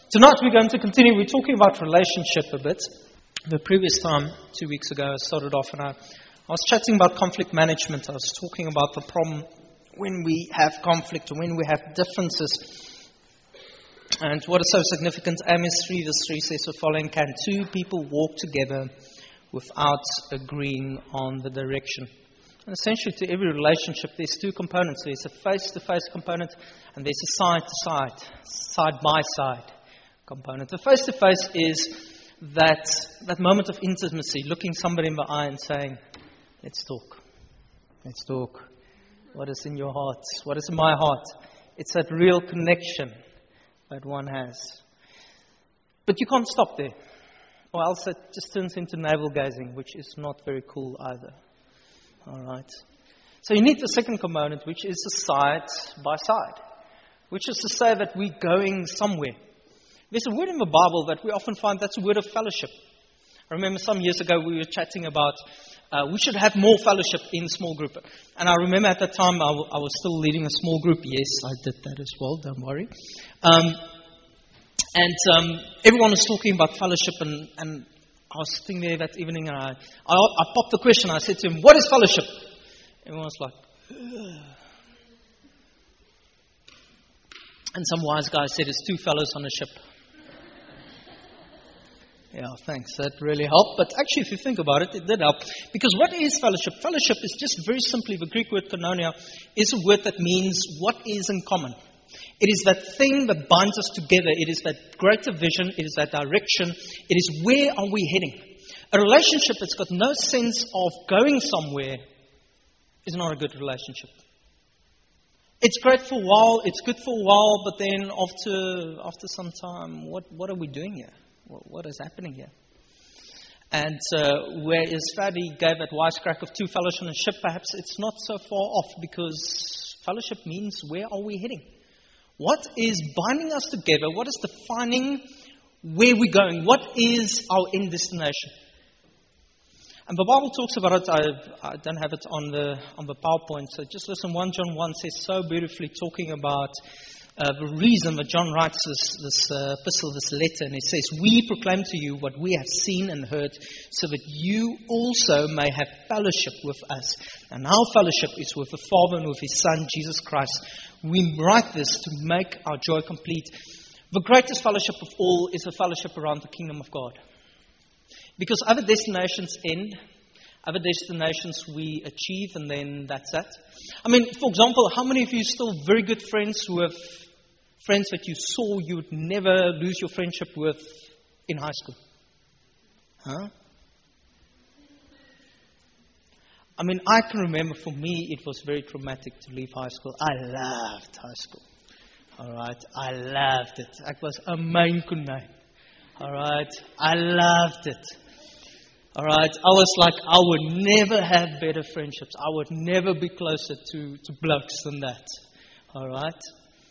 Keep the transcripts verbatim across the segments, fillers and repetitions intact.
Tonight we're going to continue. We're talking about relationship a bit. The previous time, two weeks ago, I started off and I, I was chatting about conflict management. I was talking about the problem when we have conflict, when we have differences. And what is so significant, Amos three verse three says the following: can two people walk together without agreeing on the direction? And essentially to every relationship, there's two components. There's a face-to-face component and there's a side-to-side, side-by-side component. The face-to-face is that that moment of intimacy, looking somebody in the eye and saying, let's talk. Let's talk. What is in your heart? What is in my heart? It's that real connection that one has. But you can't stop there, or else it just turns into navel-gazing, which is not very cool either. All right. So you need the second component, which is the side-by-side, which is to say that we're going somewhere. There's a word in the Bible that we often find, that's a word of fellowship. I remember some years ago we were chatting about uh, we should have more fellowship in small group. And I remember at that time I, w- I was still leading a small group. Yes, I did that as well, don't worry. Um, and um, everyone was talking about fellowship, and, and I was sitting there that evening and I, I, I popped the question. I said to him, what is fellowship? Everyone was like, ugh. And some wise guy said, it's two fellows on a ship. Yeah, thanks. That really helped. But actually, if you think about it, it did help. Because what is fellowship? Fellowship is just very simply, the Greek word koinonia is a word that means what is in common. It is that thing that binds us together. It is that greater vision. It is that direction. It is where are we heading? A relationship that's got no sense of going somewhere is not a good relationship. It's great for a while. It's good for a while. But then after after some time, what, what are we doing here? What is happening here? And uh, whereas Fadi gave that wisecrack of two fellows on a ship, perhaps it's not so far off, because fellowship means where are we heading? What is binding us together? What is defining where we're going? What is our end destination? And the Bible talks about it. I, I don't have it on the on the PowerPoint, so just listen. First John one says so beautifully, talking about Uh, the reason that John writes this, this uh, epistle, this letter, and he says, we proclaim to you what we have seen and heard, so that you also may have fellowship with us. And our fellowship is with the Father and with His Son, Jesus Christ. We write this to make our joy complete. The greatest fellowship of all is the fellowship around the kingdom of God. Because other destinations end, other destinations we achieve, and then that's it. I mean, for example, how many of you are still very good friends with friends that you saw you would never lose your friendship with in high school? Huh? I mean, I can remember for me it was very traumatic to leave high school. I loved high school. All right, I loved it. It was a main kunai. All right, I loved it. All right, I was like, I would never have better friendships. I would never be closer to, to blokes than that. All right.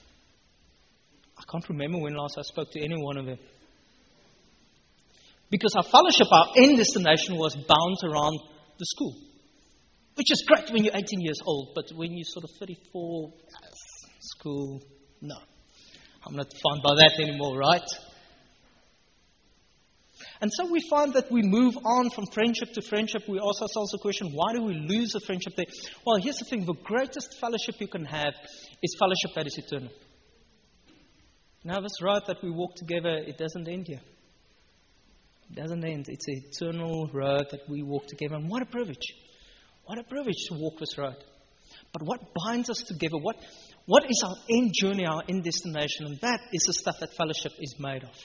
I can't remember when last I spoke to any one of them. Because our fellowship, our end destination was bound around the school. Which is great when you're eighteen years old, but when you're sort of thirty-four, school, no. I'm not fun by that anymore, right? And so we find that we move on from friendship to friendship. We ask ourselves the question, why do we lose a friendship there? Well, here's the thing. The greatest fellowship you can have is fellowship that is eternal. Now, this road that we walk together, it doesn't end here. It doesn't end. It's an eternal road that we walk together. And what a privilege. What a privilege to walk this road. But what binds us together? What, what is our end journey, our end destination? And that is the stuff that fellowship is made of.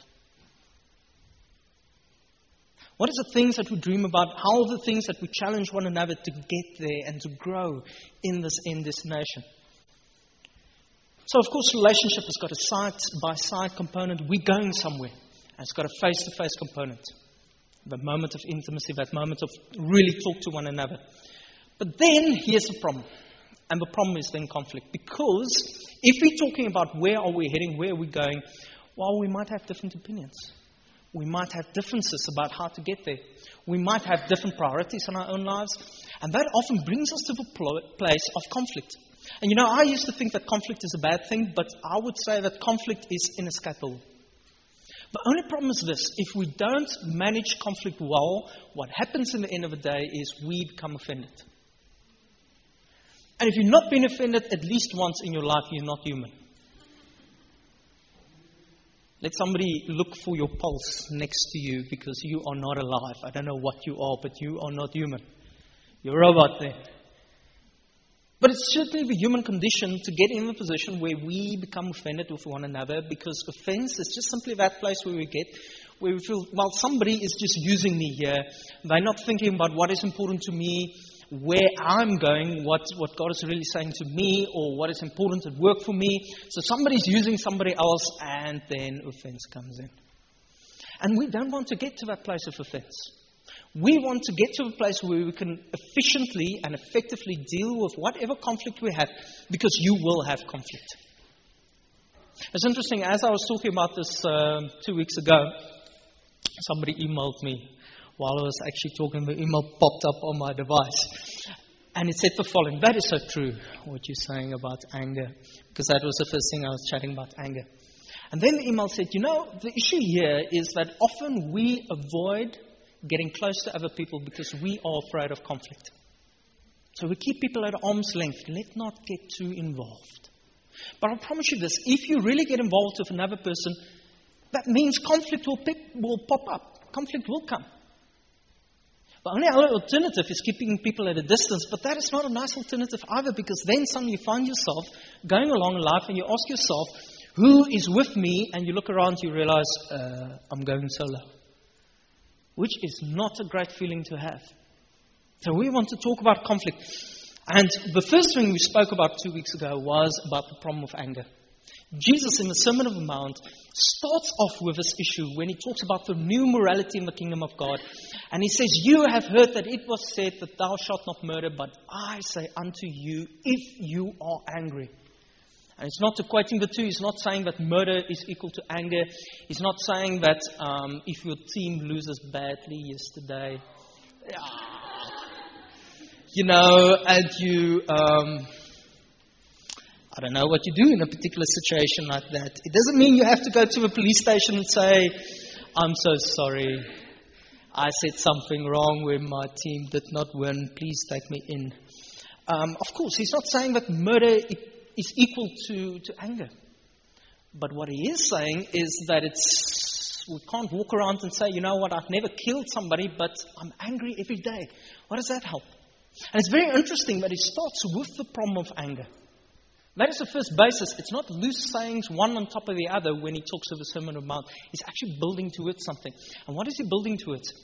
What is the things that we dream about? How are the things that we challenge one another to get there and to grow in this end destination? So, of course, relationship has got a side-by-side component. We're going somewhere. And it's got a face-to-face component. That moment of intimacy, that moment of really talk to one another. But then, here's the problem. And the problem is then conflict. Because if we're talking about where are we heading, where are we going, well, we might have different opinions. We might have differences about how to get there. We might have different priorities in our own lives. And that often brings us to the pl- place of conflict. And you know, I used to think that conflict is a bad thing, but I would say that conflict is inescapable. The only problem is this: if we don't manage conflict well, what happens in the end of the day is we become offended. And if you've not been offended at least once in your life, you're not human. Let somebody look for your pulse next to you, because you are not alive. I don't know what you are, but you are not human. You're a robot then. But it's certainly the human condition to get in a position where we become offended with one another, because offense is just simply that place where we get, where we feel, well, somebody is just using me here. They're not thinking about what is important to me, where I'm going, what, what God is really saying to me, or what is important at work for me. So somebody's using somebody else, and then offense comes in. And we don't want to get to that place of offense. We want to get to a place where we can efficiently and effectively deal with whatever conflict we have, because you will have conflict. It's interesting, as I was talking about this uh, two weeks ago, somebody emailed me while I was actually talking. The email popped up on my device. And it said the following: that is so true, what you're saying about anger. Because that was the first thing I was chatting about, anger. And then the email said, you know, the issue here is that often we avoid getting close to other people because we are afraid of conflict. So we keep people at arm's length. Let's not get too involved. But I promise you this: if you really get involved with another person, that means conflict will, pick, will pop up. Conflict will come. The only other alternative is keeping people at a distance, but that is not a nice alternative either, because then suddenly you find yourself going along in life and you ask yourself, who is with me? And you look around, you realize, uh, I'm going solo. Which is not a great feeling to have. So we want to talk about conflict. And the first thing we spoke about two weeks ago was about the problem of anger. Jesus, in the Sermon on the Mount, starts off with this issue when he talks about the new morality in the kingdom of God. And he says, you have heard that it was said that thou shalt not murder, but I say unto you, if you are angry. And it's not equating the two. He's not saying that murder is equal to anger. He's not saying that um, if your team loses badly yesterday, you know, and you, um, I don't know what you do in a particular situation like that. It doesn't mean you have to go to a police station and say, I'm so sorry. I said something wrong when my team did not win. Please take me in. Um, of course, he's not saying that murder is equal to, to anger. But what he is saying is that it's, we can't walk around and say, you know what, I've never killed somebody, but I'm angry every day. What does that help? And it's very interesting that he starts with the problem of anger. That is the first basis. It's not loose sayings, one on top of the other, when he talks of the Sermon on the Mount. He's actually building towards something. And what is he building towards?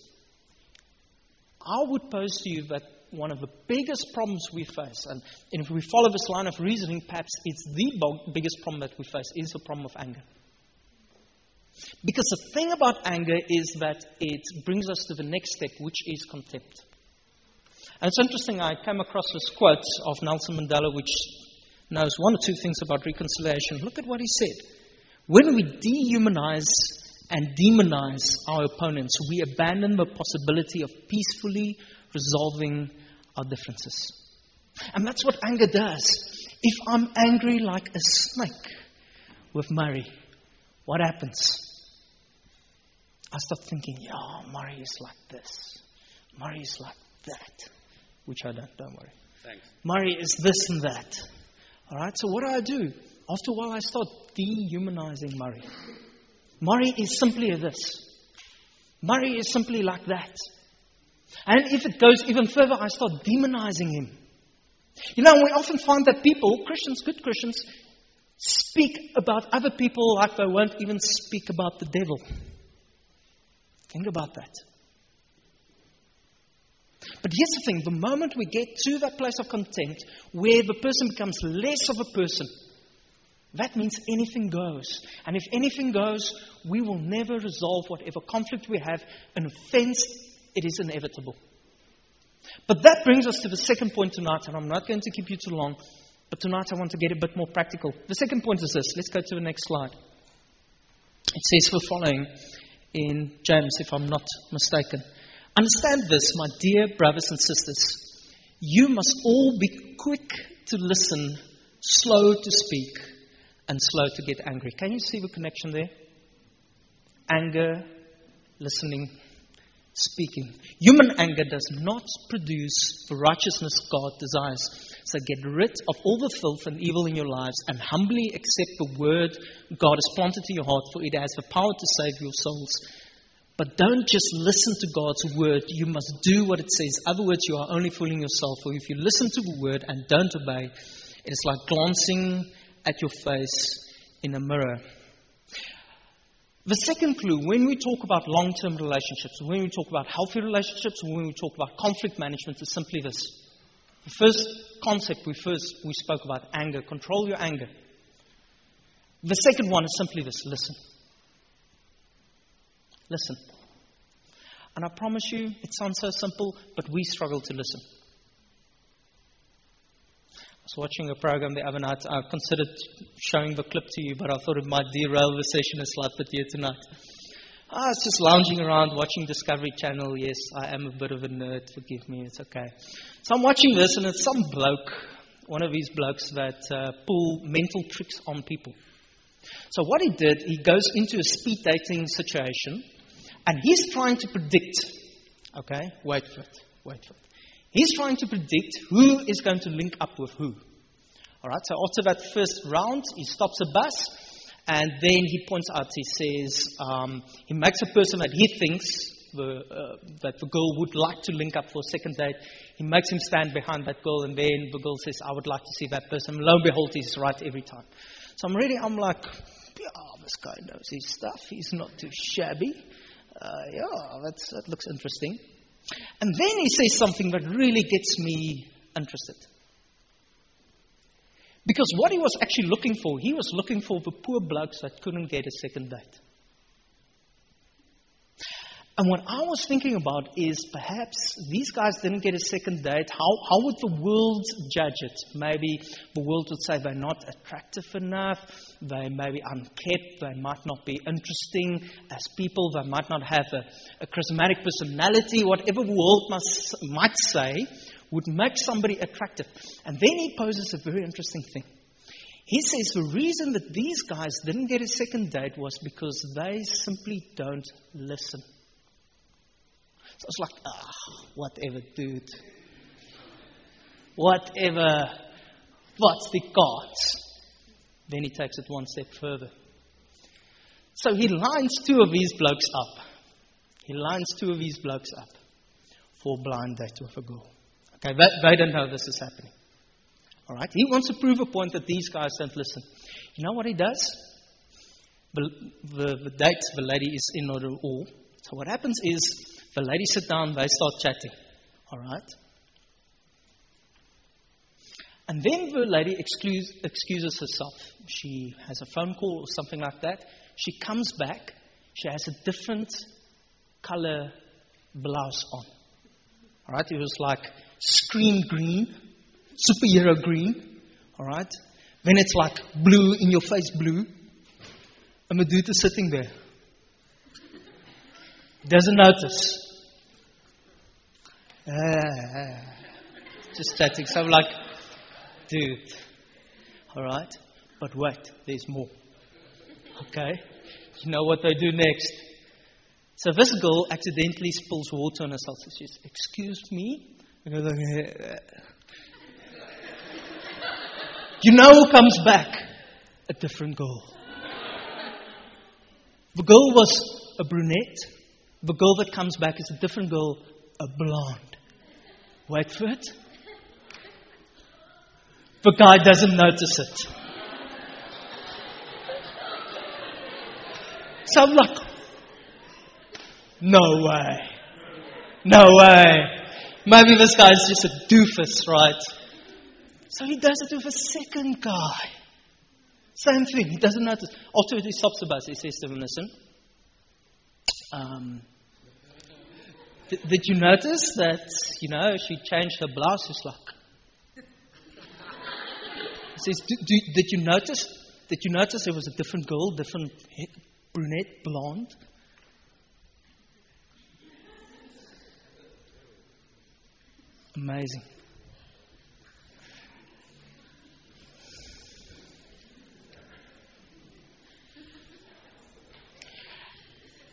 I would pose to you that one of the biggest problems we face, and if we follow this line of reasoning, perhaps it's the biggest problem that we face, is the problem of anger. Because the thing about anger is that it brings us to the next step, which is contempt. And it's interesting, I came across this quote of Nelson Mandela, which knows one or two things about reconciliation. Look at what he said. When we dehumanize and demonize our opponents, we abandon the possibility of peacefully resolving our differences. And that's what anger does. If I'm angry like a snake with Murray, what happens? I start thinking, yeah, Murray is like this. Murray is like that. Which I don't, don't worry. Thanks. Murray is this and that. All right, so what do I do? After a while, I start dehumanizing Murray. Murray is simply this. Murray is simply like that. And if it goes even further, I start demonizing him. You know, we often find that people, Christians, good Christians, speak about other people like they won't even speak about the devil. Think about that. But here's the thing, the moment we get to that place of contempt, where the person becomes less of a person, that means anything goes. And if anything goes, we will never resolve whatever conflict we have. An offense, it is inevitable. But that brings us to the second point tonight, and I'm not going to keep you too long, but tonight I want to get a bit more practical. The second point is this. Let's go to the next slide. It says the following in James, if I'm not mistaken. Understand this, my dear brothers and sisters. You must all be quick to listen, slow to speak, and slow to get angry. Can you see the connection there? anger, listening, speaking. Human anger does not produce the righteousness God desires. So get rid of all the filth and evil in your lives and humbly accept the word God has planted in your heart, for it has the power to save your souls. But don't just listen to God's word. You must do what it says. In other words, you are only fooling yourself. For if you listen to the word and don't obey, it is like glancing at your face in a mirror. The second clue, when we talk about long-term relationships, when we talk about healthy relationships, when we talk about conflict management, is simply this. The first concept we first we spoke about, anger. Control your anger. The second one is simply this. Listen. Listen. And I promise you, it sounds so simple, but we struggle to listen. I was watching a program the other night. I considered showing the clip to you, but I thought it might derail the session a slight bit here tonight. I was just lounging around watching Discovery Channel. Yes, I am a bit of a nerd. Forgive me, it's okay. So I'm watching this, and it's some bloke, one of these blokes that uh, pull mental tricks on people. So what he did, he goes into a speed dating situation, and he's trying to predict, okay, wait for it, wait for it. He's trying to predict who is going to link up with who. All right, so after that first round, he stops a bus, and then he points out, he says, um, he makes a person that he thinks the, uh, that the girl would like to link up for a second date. He makes him stand behind that girl, and then the girl says, I would like to see that person. And lo and behold, he's right every time. So I'm ready, I'm like, yeah, this guy knows his stuff. He's not too shabby. Uh, yeah, that's, that looks interesting. And then he says something that really gets me interested. Because what he was actually looking for, he was looking for the poor blokes that couldn't get a second date. And what I was thinking about is perhaps these guys didn't get a second date. How, how would the world judge it? Maybe the world would say they're not attractive enough. They may be unkept. They might not be interesting as people. They might not have a, a charismatic personality. Whatever the world must, might say would make somebody attractive. And then he poses a very interesting thing. He says the reason that these guys didn't get a second date was because they simply don't listen. So it's like, ah, oh, whatever, dude. Whatever. What's the cards? Then he takes it one step further. So he lines two of these blokes up. He lines two of these blokes up for a blind date with a girl. Okay, they, they don't know this is happening. All right, he wants to prove a point that these guys don't listen. You know what he does? The, the, the date, the lady is in order all. So what happens is, the ladies sit down, they start chatting. All right? And then the lady excuse, excuses herself. She has a phone call or something like that. She comes back. She has a different color blouse on. All right? It was like screen green, superhero green. All right? Then it's like blue, in your face blue. And the dude is sitting there. Doesn't notice. Ah, just chatting. So I'm like, dude, all right, but wait, there's more. Okay, you know what they do next? So this girl accidentally spills water on herself. So she says, excuse me. And I was like, you know who comes back? A different girl. The girl was a brunette. The girl that comes back is a different girl, a blonde. Wait for it. The guy doesn't notice it. So I'm like, no way. No way. Maybe this guy's just a doofus, right? So he does it with a second guy. Same thing. He doesn't notice. After he stops the bus, he says to him, listen, Um, did, did you notice that, you know, she changed her blouse? He's like, he says, do, do, did you notice, did you notice it was a different girl, different brunette, blonde? Amazing.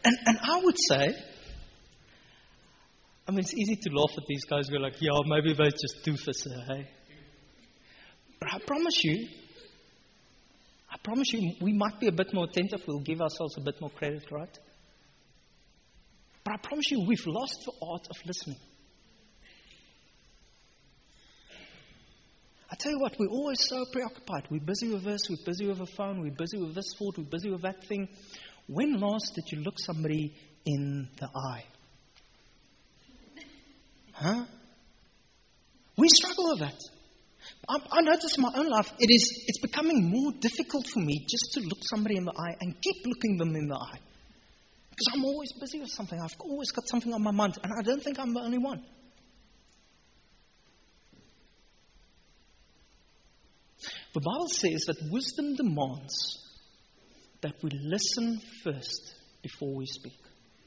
And, and I would say, I mean, it's easy to laugh at these guys who are like, yeah, maybe they're just doofuses, hey? But I promise you, I promise you, we might be a bit more attentive. We'll give ourselves a bit more credit, right? But I promise you, we've lost the art of listening. I tell you what, we're always so preoccupied. We're busy with this, we're busy with a phone, we're busy with this thought, we're busy with that thing. When last did you look somebody in the eye? Huh? We struggle with that. I, I notice in my own life, it is, it's becoming more difficult for me just to look somebody in the eye and keep looking them in the eye. Because I'm always busy with something. I've always got something on my mind, and I don't think I'm the only one. The Bible says that wisdom demands that we listen first before we speak.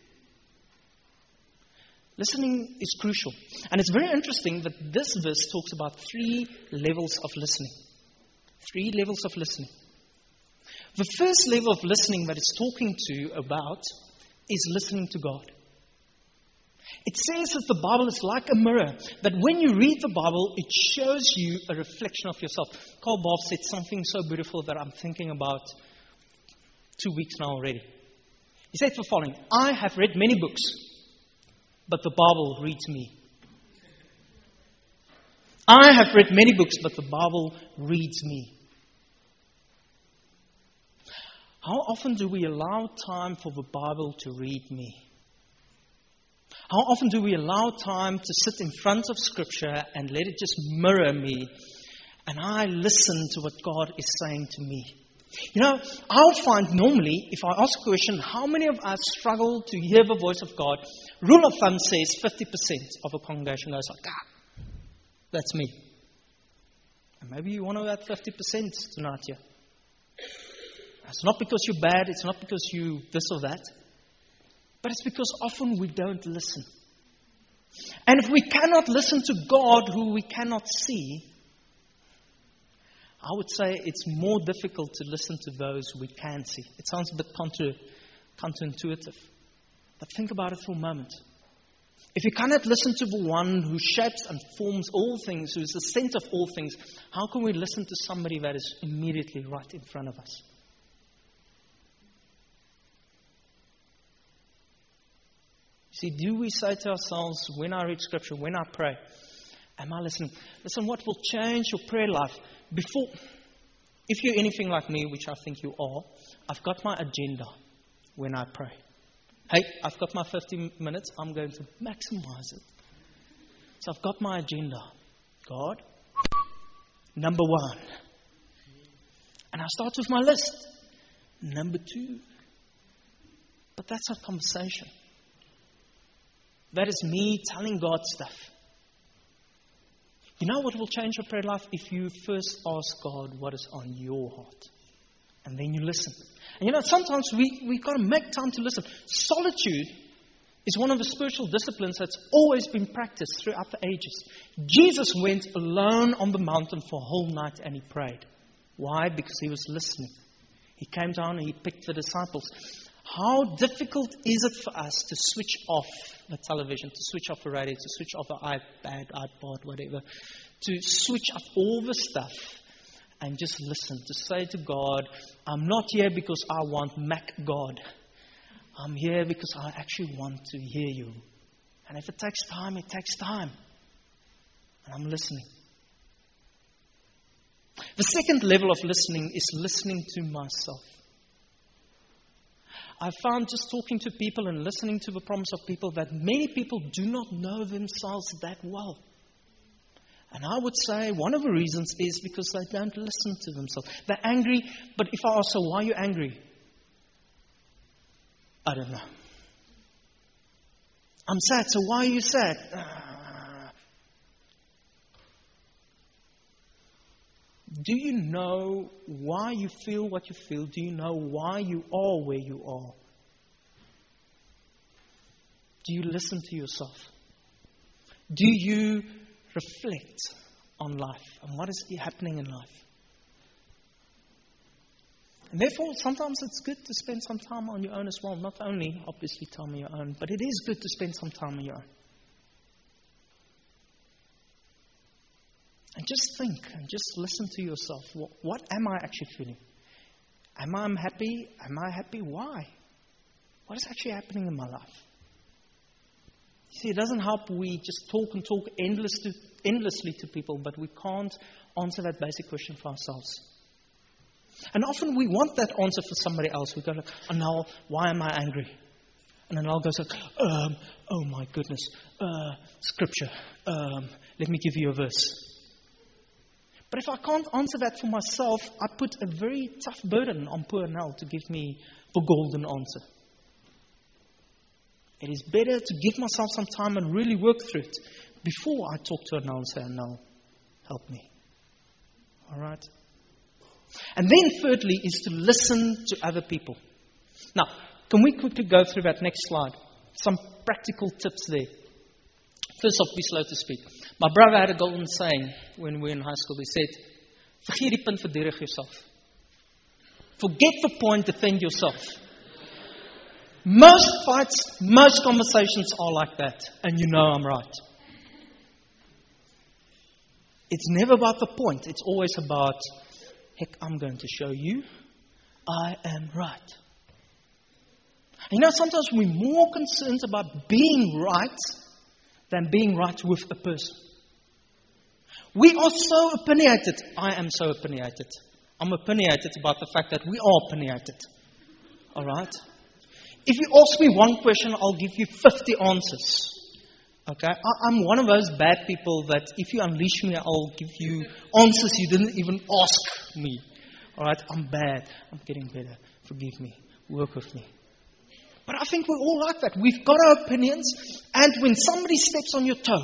Listening is crucial. And it's very interesting that this verse talks about three levels of listening. Three levels of listening. The first level of listening that it's talking to about is listening to God. It says that the Bible is like a mirror, that when you read the Bible, it shows you a reflection of yourself. Karl Barth said something so beautiful that I'm thinking about two weeks now already. He said the following: I have read many books, but the Bible reads me. I have read many books, but the Bible reads me. How often do we allow time for the Bible to read me? How often do we allow time to sit in front of Scripture and let it just mirror me, and I listen to what God is saying to me? You know, I'll find normally, if I ask a question, how many of us struggle to hear the voice of God? Rule of thumb says fifty percent of a congregation goes like, ah, that's me. And maybe you're one of that fifty percent tonight here. It's not because you're bad, it's not because you this or that. But it's because often we don't listen. And if we cannot listen to God who we cannot see, I would say it's more difficult to listen to those we can see. It sounds a bit counter, counterintuitive. But think about it for a moment. If you cannot listen to the one who shapes and forms all things, who is the center of all things, how can we listen to somebody that is immediately right in front of us? See, do we say to ourselves, when I read Scripture, when I pray, am I listening? Listen, what will change your prayer life? Before, if you're anything like me, which I think you are, I've got my agenda when I pray. Hey, I've got my fifty minutes, I'm going to maximize it. So I've got my agenda. God, number one. And I start with my list. Number two. But that's not conversation. That is me telling God stuff. You know what will change your prayer life? If you first ask God what is on your heart. And then you listen. And you know, sometimes we, we got to make time to listen. Solitude is one of the spiritual disciplines that's always been practiced throughout the ages. Jesus went alone on the mountain for a whole night and he prayed. Why? Because he was listening. He came down and he picked the disciples. How difficult is it for us to switch off the television, to switch off the radio, to switch off the iPad, iPod, whatever, to switch off all the stuff and just listen, to say to God, I'm not here because I want Mac God. I'm here because I actually want to hear you. And if it takes time, it takes time. And I'm listening. The second level of listening is listening to myself. I found just talking to people and listening to the promise of people that many people do not know themselves that well. And I would say one of the reasons is because they don't listen to themselves. They're angry, but if I ask, so why are you angry? I don't know. I'm sad, so why are you sad? Uh, do you know why you feel what you feel? Do you know why you are where you are? Do you listen to yourself? Do you reflect on life and what is happening in life? And therefore, sometimes it's good to spend some time on your own as well. Not only, obviously, time on your own, but it is good to spend some time on your own. And just think and just listen to yourself. What, what am I actually feeling? Am I unhappy? Am I happy? Why? What is actually happening in my life? You see, it doesn't help we just talk and talk endless to, endlessly to people, but we can't answer that basic question for ourselves. And often we want that answer for somebody else. We go like, oh, now, why am I angry? And then I'll go like, um, oh my goodness, uh, scripture. Um, let me give you a verse. But if I can't answer that for myself, I put a very tough burden on poor Nell to give me the golden answer. It is better to give myself some time and really work through it before I talk to Nell and say, Nell, help me. All right? And then thirdly is to listen to other people. Now, can we quickly go through that next slide? Some practical tips there. First off, be slow to speak. My brother had a golden saying when we were in high school. He said, vergeet die punt, verdedig yourself. Forget the point, defend yourself. Most fights, most conversations are like that. And you know I'm right. It's never about the point. It's always about, heck, I'm going to show you I am right. You know, sometimes we're more concerned about being right than being right with a person. We are so opinionated. I am so opinionated. I'm opinionated about the fact that we are opinionated. All right? If you ask me one question, I'll give you fifty answers. Okay? I, I'm one of those bad people that if you unleash me, I'll give you answers you didn't even ask me. All right? I'm bad. I'm getting better. Forgive me. Work with me. But I think we're all like that. We've got our opinions, and when somebody steps on your toe,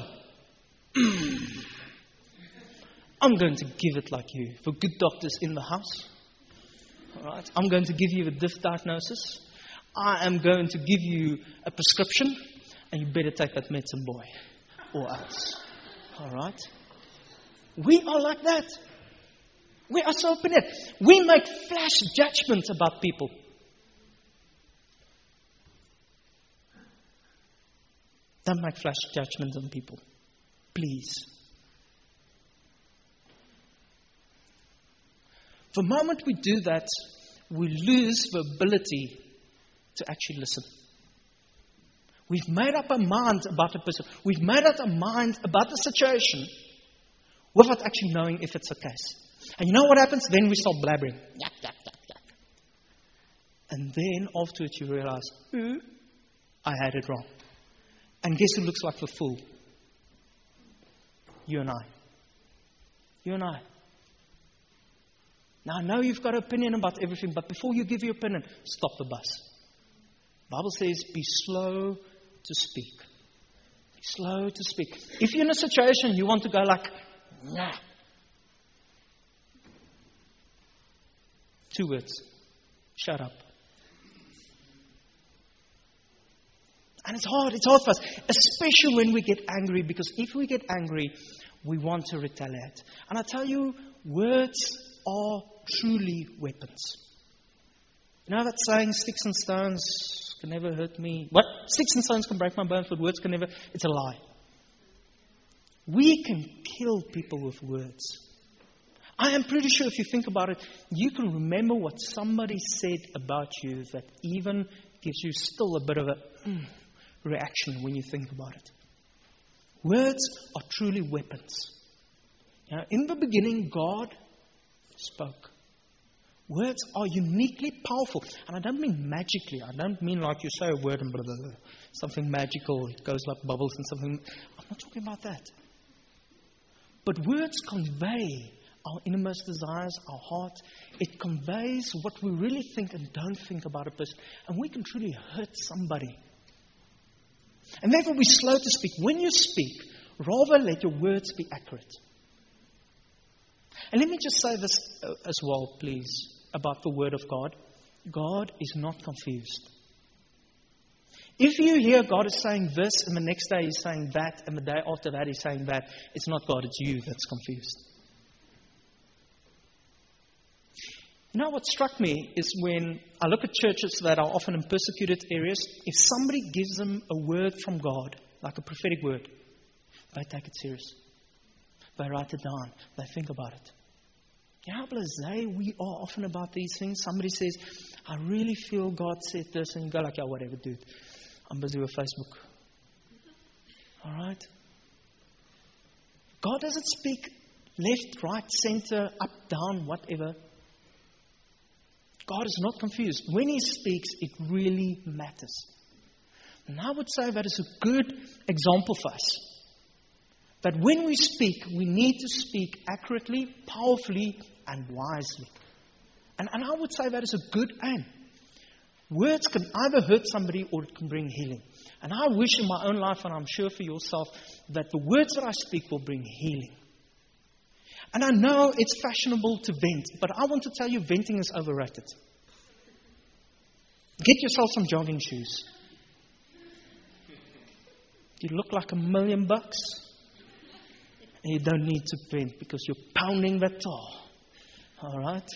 I'm going to give it like you. For good doctors in the house, all right? I'm going to give you a diff diagnosis. I am going to give you a prescription, and you better take that medicine, boy, or else. All right? We are like that. We are so opinionated. We make flash judgments about people. Don't make flash judgments on people. Please. The moment we do that, we lose the ability to actually listen. We've made up our mind about a person. We've made up our mind about the situation without actually knowing if it's the case. And you know what happens? Then we start blabbering. Yuck, yuck, yuck, yuck. And then afterwards you realize, ooh, I had it wrong. And guess who looks like the fool? You and I. You and I. Now, I know you've got an opinion about everything, but before you give your opinion, stop the bus. The Bible says, be slow to speak. Be slow to speak. If you're in a situation you want to go like, nah. Two words. Shut up. And it's hard, it's hard for us, especially when we get angry, because if we get angry, we want to retaliate. And I tell you, words are truly weapons. You know that saying, sticks and stones can never hurt me. What? Sticks and stones can break my bones, but words can never. It's a lie. We can kill people with words. I am pretty sure if you think about it, you can remember what somebody said about you that even gives you still a bit of a mm, reaction when you think about it. Words are truly weapons. You know, in the beginning, God spoke. Words are uniquely powerful. And I don't mean magically. I don't mean like you say a word and blah, blah, blah. Something magical. It goes like bubbles and something. I'm not talking about that. But words convey our innermost desires, our heart. It conveys what we really think and don't think about a person. And we can truly hurt somebody. And therefore be slow to speak. When you speak, rather let your words be accurate. And let me just say this as well, please, about the Word of God. God is not confused. If you hear God is saying this, and the next day He's saying that, and the day after that He's saying that, it's not God, it's you that's confused. You know what struck me is when I look at churches that are often in persecuted areas, if somebody gives them a word from God, like a prophetic word, they take it serious. They write it down. They think about it. You know how blasé we are often about these things? Somebody says, I really feel God said this, and you go like, yeah, whatever, dude. I'm busy with Facebook. All right? God doesn't speak left, right, center, up, down, whatever. God is not confused. When He speaks, it really matters. And I would say that is a good example for us. That when we speak, we need to speak accurately, powerfully, and wisely. And, and I would say that is a good aim. Words can either hurt somebody or it can bring healing. And I wish in my own life, and I'm sure for yourself, that the words that I speak will bring healing. And I know it's fashionable to vent, but I want to tell you, venting is overrated. Get yourself some jogging shoes. You look like a million bucks. And you don't need to vent because you're pounding that tar. All right?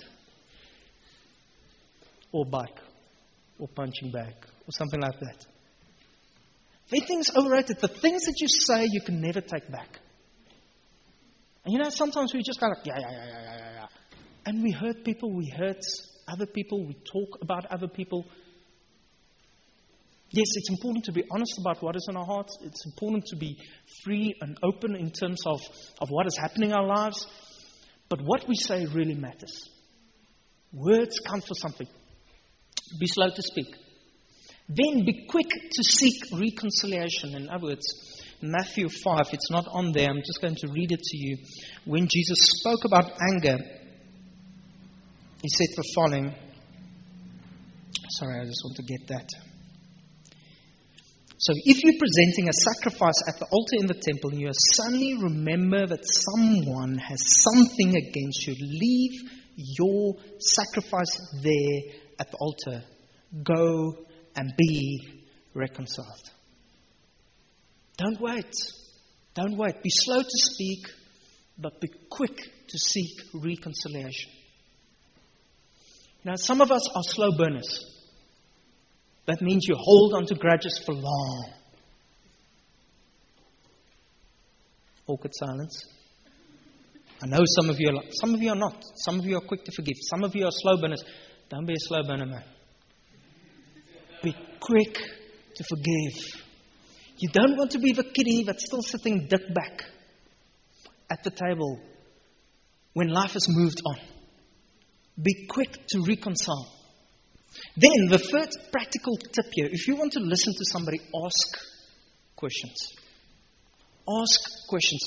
Or bike. Or punching bag. Or something like that. Venting is overrated. The things that you say, you can never take back. And you know, sometimes we just go like, yeah, yeah, yeah, yeah, yeah, yeah. And we hurt people, we hurt other people, we talk about other people. Yes, it's important to be honest about what is in our hearts. It's important to be free and open in terms of, of what is happening in our lives. But what we say really matters. Words count for something. Be slow to speak. Then be quick to seek reconciliation. In other words, Matthew five, it's not on there. I'm just going to read it to you. When Jesus spoke about anger, He said the following. Sorry, I just want to get that. So if you're presenting a sacrifice at the altar in the temple and you suddenly remember that someone has something against you, leave your sacrifice there at the altar. Go and be reconciled. Don't wait. Don't wait. Be slow to speak, but be quick to seek reconciliation. Now, some of us are slow burners. That means you hold on to grudges for long. Awkward silence. I know some of you are, some of you are not. Some of you are quick to forgive. Some of you are slow burners. Don't be a slow burner, man. Be quick to forgive. You don't want to be the kiddie that's still sitting dick back at the table when life has moved on. Be quick to reconcile. Then, the third practical tip here, if you want to listen to somebody, ask questions. Ask questions.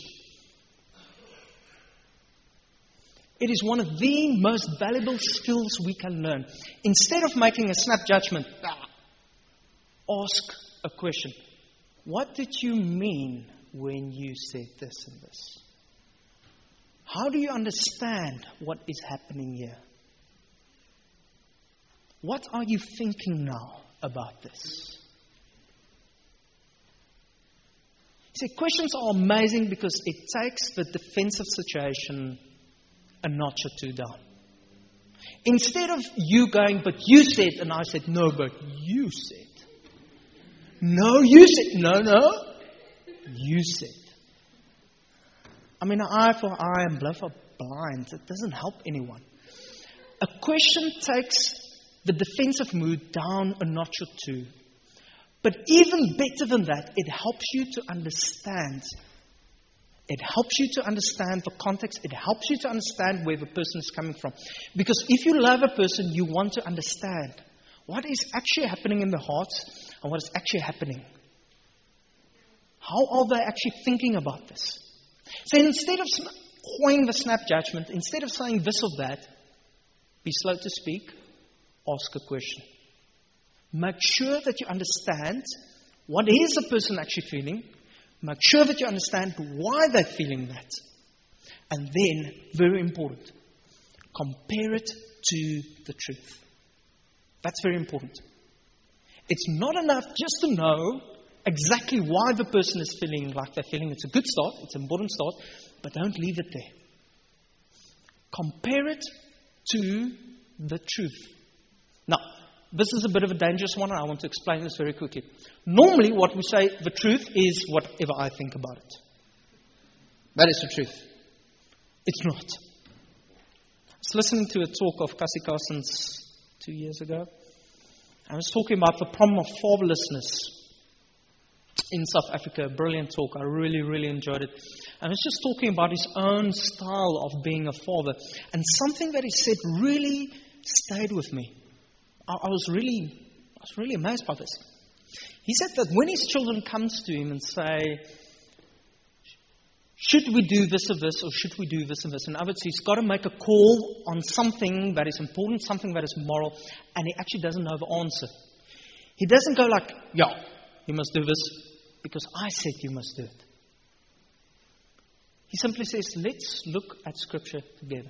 It is one of the most valuable skills we can learn. Instead of making a snap judgment, ask a question. What did you mean when you said this and this? How do you understand what is happening here? What are you thinking now about this? See, questions are amazing because it takes the defensive situation a notch or two down. Instead of you going, but you said, and I said, no, but you said. No, you said. No, no. You said. I mean, eye for eye and blood for blind. It doesn't help anyone. A question takes the defensive mood down a notch or two. But even better than that, it helps you to understand. It helps you to understand the context. It helps you to understand where the person is coming from. Because if you love a person, you want to understand what is actually happening in their hearts and what is actually happening. How are they actually thinking about this? So instead of coining the snap judgment, instead of saying this or that, be slow to speak. Ask a question. Make sure that you understand what is the person actually feeling. Make sure that you understand why they're feeling that. And then, very important, compare it to the truth. That's very important. It's not enough just to know exactly why the person is feeling like they're feeling. It's a good start. It's an important start. But don't leave it there. Compare it to the truth. Now, this is a bit of a dangerous one, and I want to explain this very quickly. Normally, what we say, the truth is whatever I think about it. That is the truth. It's not. I was listening to a talk of Cassie Carson's two years ago. I was talking about the problem of fatherlessness in South Africa. A brilliant talk. I really, really enjoyed it. And I was just talking about his own style of being a father. And something that he said really stayed with me. I, I was really, I was really amazed by this. He said that when his children comes to him and say, should we do this or this, or should we do this and this? In other words, he's got to make a call on something that is important, something that is moral, and he actually doesn't know the answer. He doesn't go like, yeah, you must do this because I said you must do it. He simply says, let's look at Scripture together.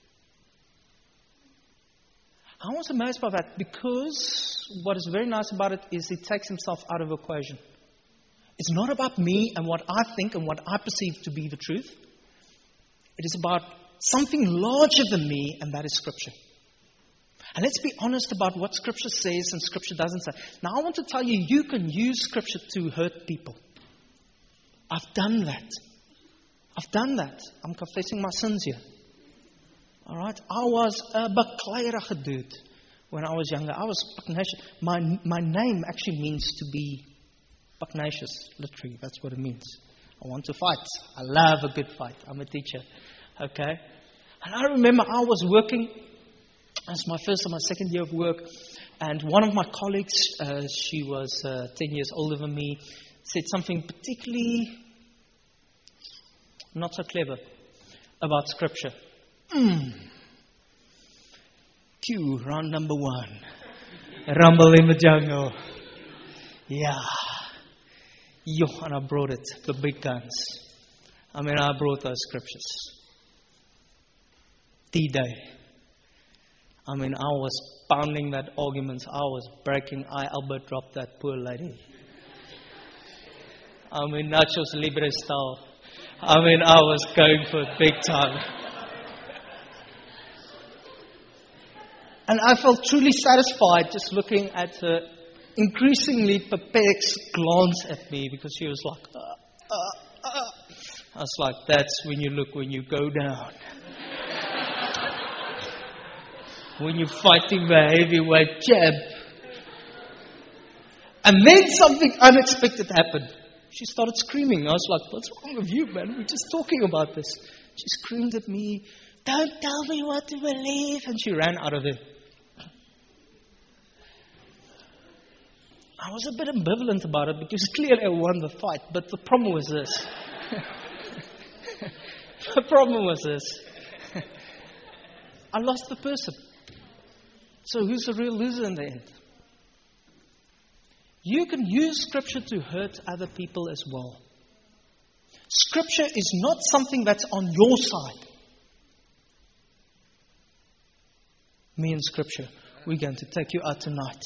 I was amazed by that because what is very nice about it is he takes himself out of the equation. It's not about me and what I think and what I perceive to be the truth. It is about something larger than me, and that is Scripture. And let's be honest about what Scripture says and Scripture doesn't say. Now, I want to tell you, you can use Scripture to hurt people. I've done that. I've done that. I'm confessing my sins here. All right? I was a bakleierige dude when I was younger. I was pugnacious. My, my name actually means to be pugnacious, literally. That's what it means. I want to fight. I love a good fight. I'm a teacher. Okay? And I remember I was working. It's my first or my second year of work. And one of my colleagues, uh, she was uh, ten years older than me, said something particularly not so clever about Scripture. Mm. Cue, round number one. Rumble in the jungle. Yeah. Yo, and I brought it, the big guns. I mean, I brought those scriptures. D-Day. I mean, I was pounding that argument. I was breaking. I Albert dropped that poor lady. I mean, Nachos Libre style. I mean, I was going for it big time. And I felt truly satisfied just looking at her increasingly perplexed glance at me, because she was like, uh, uh, uh. I was like, that's when you look when you go down. When you're fighting the heavyweight champ. And then something unexpected happened. She started screaming. I was like, what's wrong with you, man? We're just talking about this. She screamed at me, don't tell me what to believe. And she ran out of there. I was a bit ambivalent about it because clearly I won the fight. But the problem was this. The problem was this. I lost the person. So who's the real loser in the end? You can use Scripture to hurt other people as well. Scripture is not something that's on your side. Me and Scripture, we're going to take you out tonight.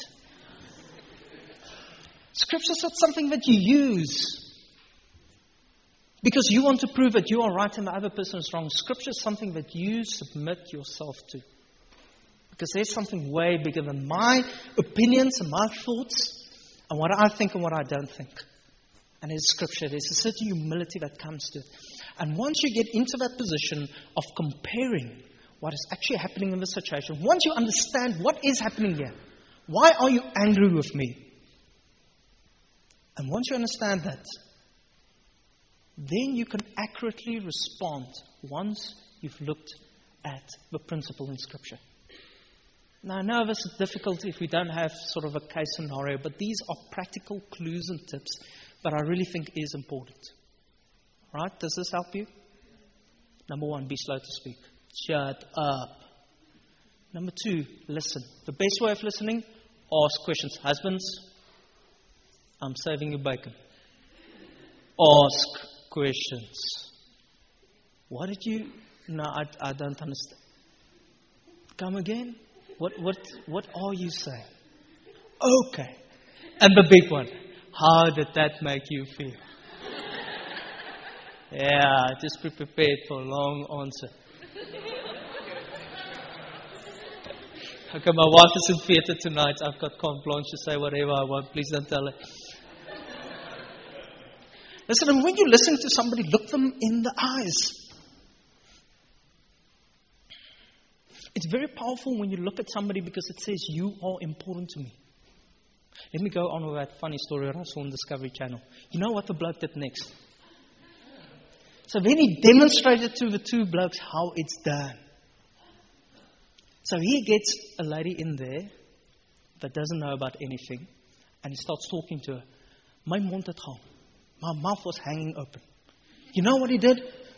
Scripture is not something that you use because you want to prove that you are right and the other person is wrong. Scripture is something that you submit yourself to. Because there's something way bigger than my opinions and my thoughts and what I think and what I don't think. And there's Scripture. There's a certain humility that comes to it. And once you get into that position of comparing what is actually happening in the situation, once you understand what is happening here, why are you angry with me? And once you understand that, then you can accurately respond once you've looked at the principle in Scripture. Now, I know this is difficult if we don't have sort of a case scenario, but these are practical clues and tips that I really think is important. All right? Does this help you? Number one, be slow to speak. Shut up. Number two, listen. The best way of listening, ask questions. Husbands, I'm saving you bacon. Ask questions. What did you... No, I, I don't understand. Come again? What what what are you saying? Okay. And the big one. How did that make you feel? Yeah, just be prepared for a long answer. Okay, my wife is in theatre tonight. I've got carte blanche to say whatever I want. Please don't tell her. Listen, and when you listen to somebody, look them in the eyes. It's very powerful when you look at somebody because it says, you are important to me. Let me go on with that funny story that I saw on Discovery Channel. You know what the bloke did next? So then he demonstrated to the two blokes how it's done. So he gets a lady in there that doesn't know about anything, and he starts talking to her. My mond het gaan. My mouth was hanging open. You know what he did?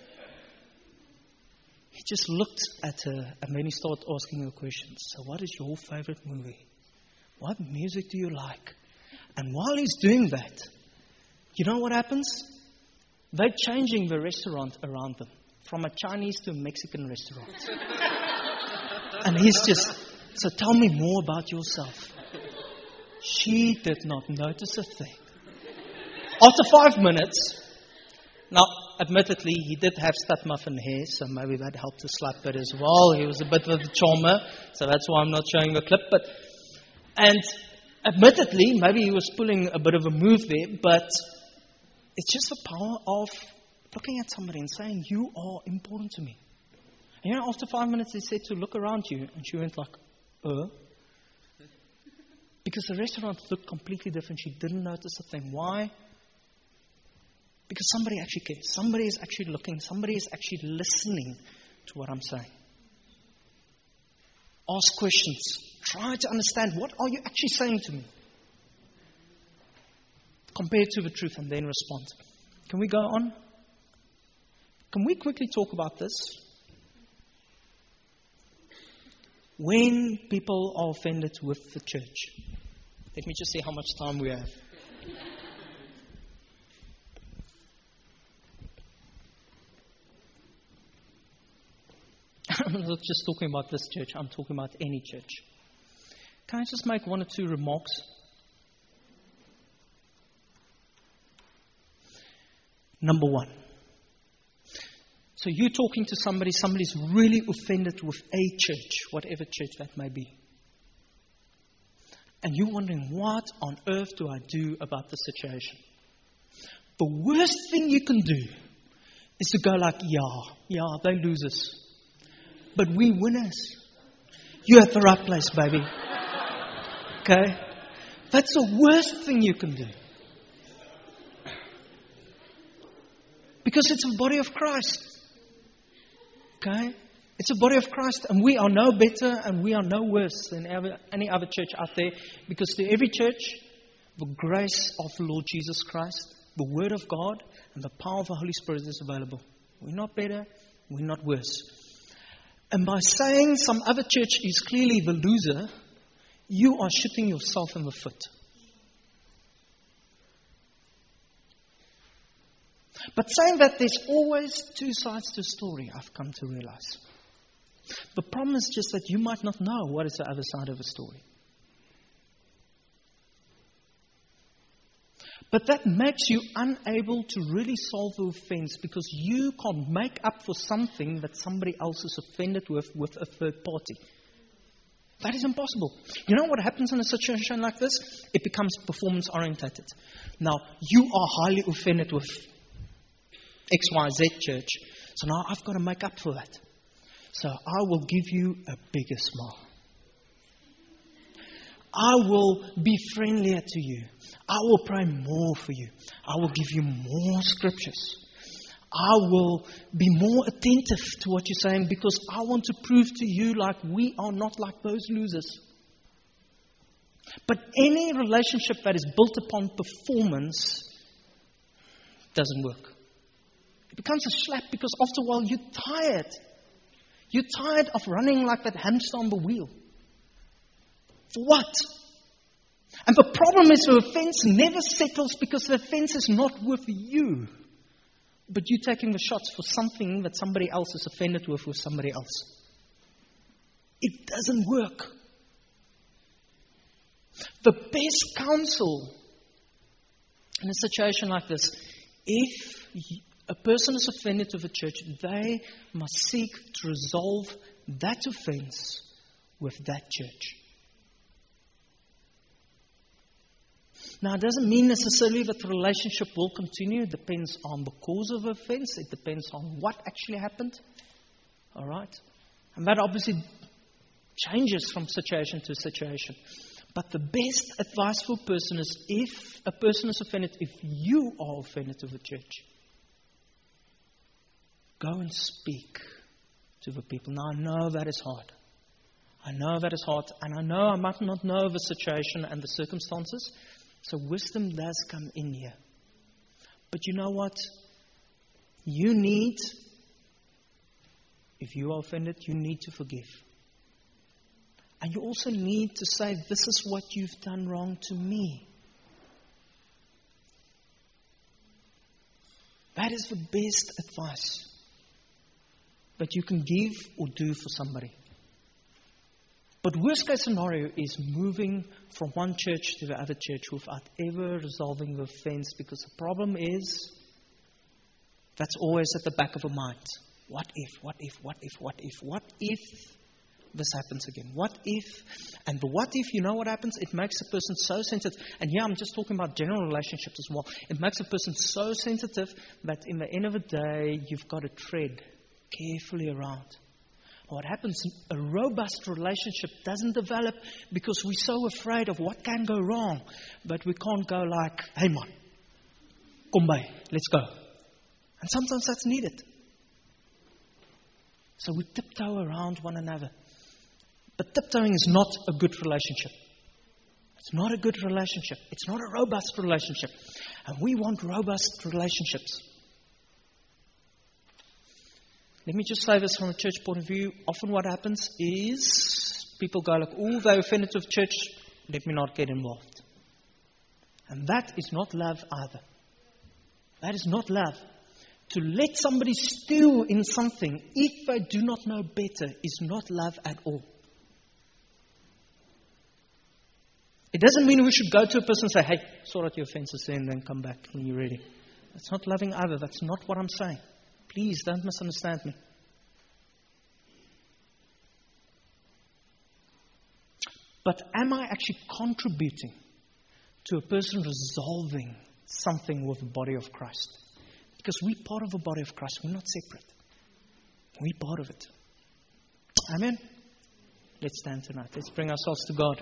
He just looked at her, and then he started asking her questions. So what is your favorite movie? What music do you like? And while he's doing that, you know what happens? They're changing the restaurant around them from a Chinese to a Mexican restaurant. And he's just, so tell me more about yourself. She did not notice a thing. After five minutes, now admittedly he did have stud muffin hair, so maybe that helped a slight bit as well. He was a bit of a charmer, so that's why I'm not showing the clip. But and admittedly, maybe he was pulling a bit of a move there, but it's just the power of looking at somebody and saying, you are important to me. And you know, after five minutes, he said to look around you. And she went like, uh? Because the restaurant looked completely different. She didn't notice a thing. Why? Because somebody actually cares. Somebody is actually looking. Somebody is actually listening to what I'm saying. Ask questions. Try to understand, what are you actually saying to me? Compare it to the truth and then respond. Can we go on? Can we quickly talk about this? When people are offended with the church. Let me just see how much time we have. I'm not just talking about this church. I'm talking about any church. Can I just make one or two remarks? Number one. So you're talking to somebody, somebody's really offended with a church, whatever church that may be. And you're wondering, what on earth do I do about the situation? The worst thing you can do is to go like, yeah, yeah, they losers. But we winners. You're at the right place, baby. Okay? That's the worst thing you can do. Because it's a body of Christ. Okay? It's a body of Christ, and we are no better and we are no worse than ever, any other church out there. Because to every church, the grace of the Lord Jesus Christ, the Word of God, and the power of the Holy Spirit is available. We're not better, we're not worse. And by saying some other church is clearly the loser, you are shooting yourself in the foot. But saying that there's always two sides to a story, I've come to realize. The problem is just that you might not know what is the other side of a story. But that makes you unable to really solve the offense because you can't make up for something that somebody else is offended with with a third party. That is impossible. You know what happens in a situation like this? It becomes performance orientated. Now, you are highly offended with X Y Z church. So now I've got to make up for that. So I will give you a bigger smile. I will be friendlier to you. I will pray more for you. I will give you more scriptures. I will be more attentive to what you're saying because I want to prove to you like we are not like those losers. But any relationship that is built upon performance doesn't work. It becomes a slap because after a while you're tired. You're tired of running like that hamster on the wheel. For what? And the problem is the offense never settles because the offense is not with you. But you're taking the shots for something that somebody else is offended with with somebody else. It doesn't work. The best counsel in a situation like this, if a person is offended with a church, they must seek to resolve that offense with that church. Now, it doesn't mean necessarily that the relationship will continue. It depends on the cause of offense. It depends on what actually happened. All right? And that obviously changes from situation to situation. But the best advice for a person is, if a person is offended, if you are offended to the church, go and speak to the people. Now, I know that is hard. I know that is hard. And I know I might not know the situation and the circumstances. So wisdom does come in here. But you know what? You need, if you are offended, you need to forgive. And you also need to say, this is what you've done wrong to me. That is the best advice that you can give or do for somebody. But worst case scenario is moving from one church to the other church without ever resolving the offense, because the problem is that's always at the back of a mind. What if, what if, what if, what if, what if this happens again? What if? And the what if, you know what happens? It makes a person so sensitive. And yeah, I'm just talking about general relationships as well. It makes a person so sensitive that in the end of the day, you've got to tread carefully around. What happens, a robust relationship doesn't develop because we're so afraid of what can go wrong. But we can't go like, hey man, kom by, let's go. And sometimes that's needed. So we tiptoe around one another. But tiptoeing is not a good relationship. It's not a good relationship. It's not a robust relationship. And we want robust relationships. Let me just say this from a church point of view. Often what happens is people go like, oh, they're offended with church, let me not get involved. And that is not love either. That is not love. To let somebody stew in something, if they do not know better, is not love at all. It doesn't mean we should go to a person and say, hey, sort out your offenses and then come back when you're ready. That's not loving either. That's not what I'm saying. Please don't misunderstand me. But am I actually contributing to a person resolving something with the body of Christ? Because we're part of the body of Christ. We're not separate. We're part of it. Amen? Let's stand tonight. Let's bring ourselves to God.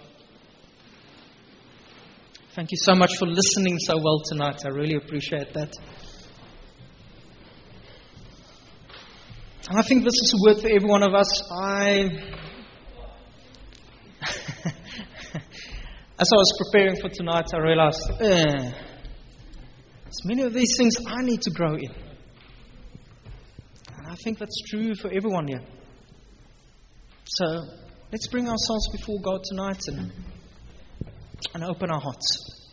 Thank you so much for listening so well tonight. I really appreciate that. And I think this is a word for every one of us. I, as I was preparing for tonight, I realized, eh, there's many of these things I need to grow in. And I think that's true for everyone here. So let's bring ourselves before God tonight and, and open our hearts.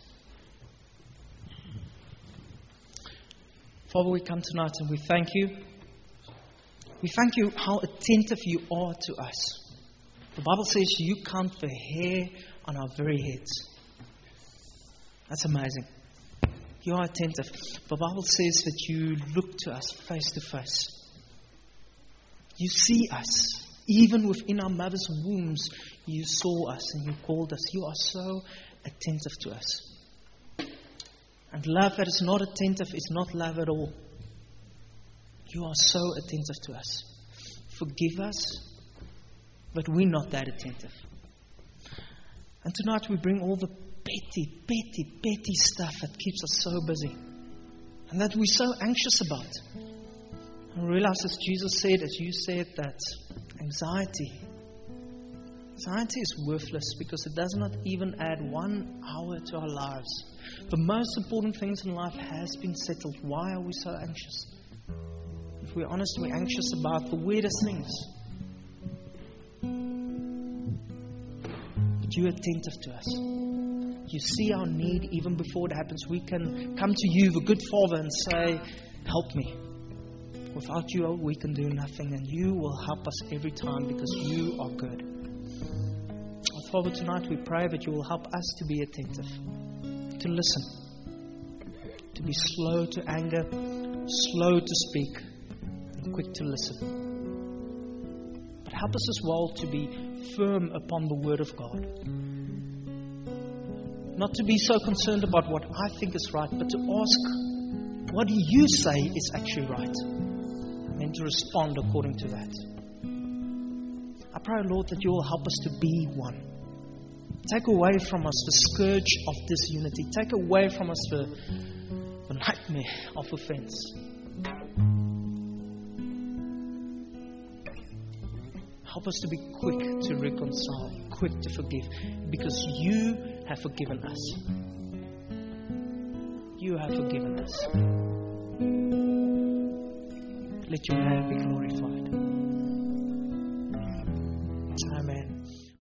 Father, we come tonight and we thank you. We thank you how attentive you are to us. The Bible says you count the hair on our very heads. That's amazing. You are attentive. The Bible says that you look to us face to face. You see us. Even within our mother's wombs, you saw us and you called us. You are so attentive to us. And love that is not attentive is not love at all. You are so attentive to us. Forgive us, but we're not that attentive. And tonight we bring all the petty, petty, petty stuff that keeps us so busy and that we're so anxious about. And realize, as Jesus said, as you said, that anxiety, anxiety is worthless because it does not even add one hour to our lives. The most important things in life has been settled. Why are we so anxious? If we're honest, we're anxious about the weirdest things. But you're attentive to us. You see our need even before it happens. We can come to you, the good Father, and say, help me. Without you, we can do nothing. And you will help us every time because you are good. Father, tonight we pray that you will help us to be attentive, to listen, to be slow to anger, slow to speak, quick to listen. But help us as well to be firm upon the Word of God. Not to be so concerned about what I think is right, but to ask, what do you say is actually right? And then to respond according to that. I pray, Lord, that you will help us to be one. Take away from us the scourge of disunity. Take away from us the, the nightmare of offense. Help us to be quick to reconcile, quick to forgive, because you have forgiven us. You have forgiven us. Let your name be glorified.